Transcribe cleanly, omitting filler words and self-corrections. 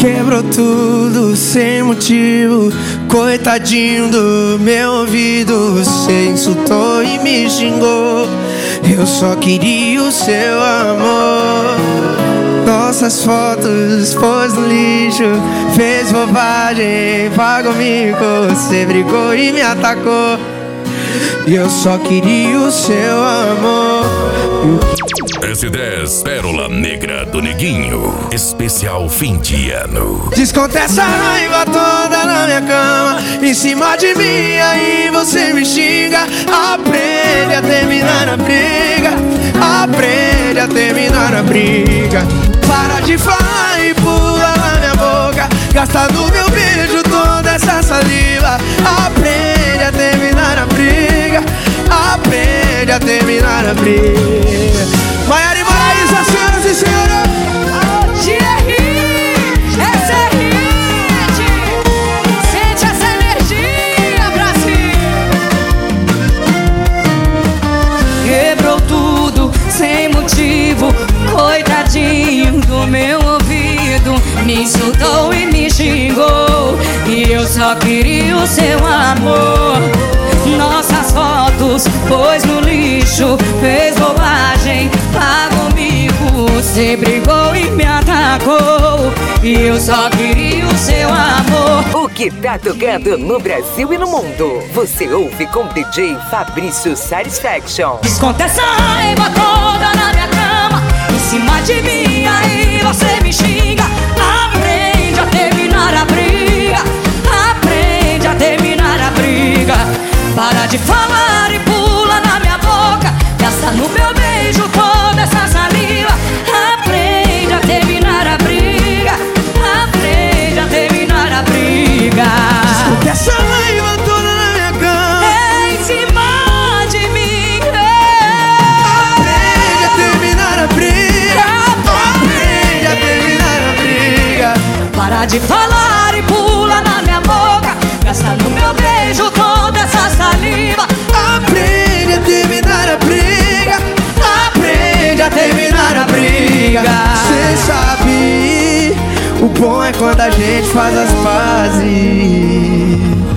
Quebrou tudo sem motivo, coitadinho do meu ouvido. Você insultou e me xingou, eu só queria o seu amor. Nossas fotos pôs no lixo, fez bobagem, pagou mico. Você brigou e me atacou, e eu só queria o seu amor. S10 Pérola Negra do Neguinho, especial fim de ano. Desconta essa raiva toda na minha cama, em cima de mim, aí você me xinga. Aprende a terminar a briga, aprende a terminar a briga. Para de falar e pula na minha boca, gasta no meu beijo toda essa saliva. Aprende a terminar a briga, aprende a terminar a briga. Maiara e Maraísa, senhoras e senhores. Essa é hit. Sente essa energia, Brasil. Quebrou tudo sem motivo, coitadinho do meu ouvido. Me insultou e me xingou, e eu só queria o seu amor. Nossas fotos pôs no lixo, fez bobagem, pagou mico. Você brigou e me atacou, e eu só queria o seu amor. O que tá tocando no Brasil e no mundo, você ouve com DJ Fabrício Satisfaction. Desconta essa raiva toda na minha cama, em cima de mim, aí você me xinga. Aprende a terminar a briga, aprende a terminar a briga. Para de falar e pula na minha boca, gasta no meu beijo toda essa saliva. Aprende a terminar a briga, aprende a terminar a briga. Desculpa essa raiva toda na minha cama, em cima de mim. aprende a terminar a briga, aprende a terminar a briga. Para de falar e pula na minha boca, gasta no meu beijo toda essa saliva. Aprende a terminar a briga, aprende a terminar a briga. Cê sabe, o bom é quando a gente faz as pazes.